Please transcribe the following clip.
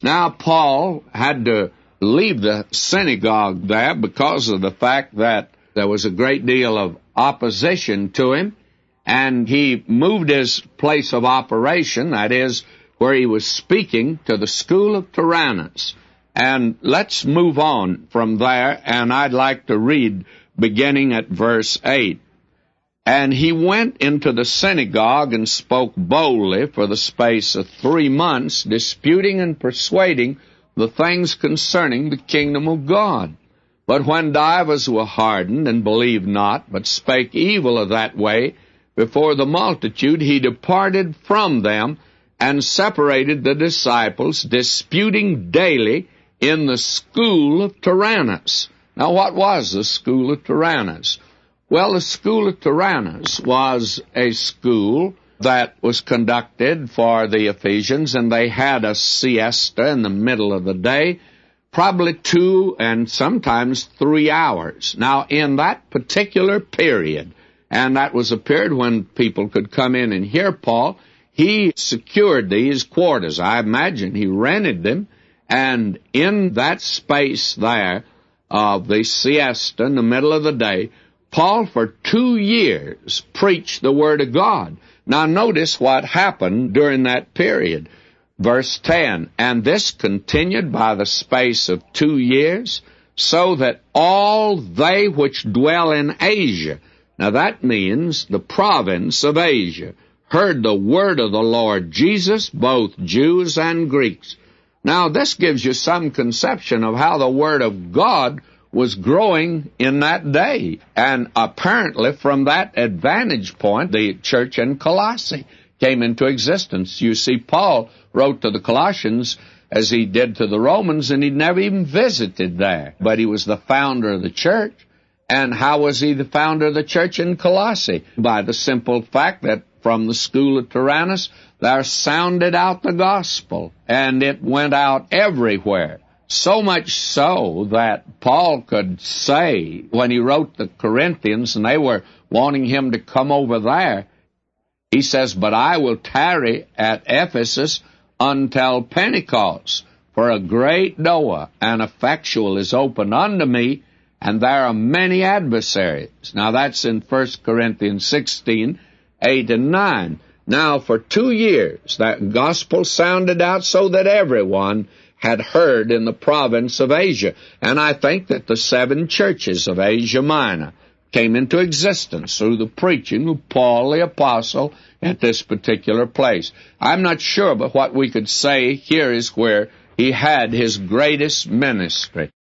Now, Paul had to leave the synagogue there because of the fact that there was a great deal of opposition to him, and he moved his place of operation, that is, where he was speaking, to the school of Tyrannus. And let's move on from there, and I'd like to read beginning at verse 8. And he went into the synagogue and spoke boldly for the space of 3 months, disputing and persuading the things concerning the kingdom of God. But when divers were hardened and believed not, but spake evil of that way before the multitude, he departed from them and separated the disciples, disputing daily in the school of Tyrannus. Now, what was the school of Tyrannus? Well, the school of Tyrannus was a school that was conducted for the Ephesians, and they had a siesta in the middle of the day, probably 2 and sometimes 3 hours. Now, in that particular period, and that was a period when people could come in and hear Paul, he secured these quarters. I imagine he rented them, and in that space there of the siesta in the middle of the day, Paul for 2 years preached the Word of God. Now notice what happened during that period. Verse 10, and this continued by the space of 2 years, so that all they which dwell in Asia, now that means the province of Asia, heard the word of the Lord Jesus, both Jews and Greeks. Now this gives you some conception of how the Word of God was growing in that day. And apparently from that advantage point, the church in Colossae came into existence. You see, Paul wrote to the Colossians as he did to the Romans, and he'd never even visited there. But he was the founder of the church. And how was he the founder of the church in Colossae? By the simple fact that from the school of Tyrannus, there sounded out the gospel, and it went out everywhere. So much so that Paul could say, when he wrote the Corinthians, and they were wanting him to come over there, he says, but I will tarry at Ephesus until Pentecost, for a great door and effectual is opened unto me, and there are many adversaries. Now that's in 1 Corinthians 16, 8 and 9. Now for 2 years that gospel sounded out so that everyone had heard in the province of Asia. And I think that the 7 churches of Asia Minor came into existence through the preaching of Paul the Apostle at this particular place. I'm not sure, but what we could say here is where he had his greatest ministry.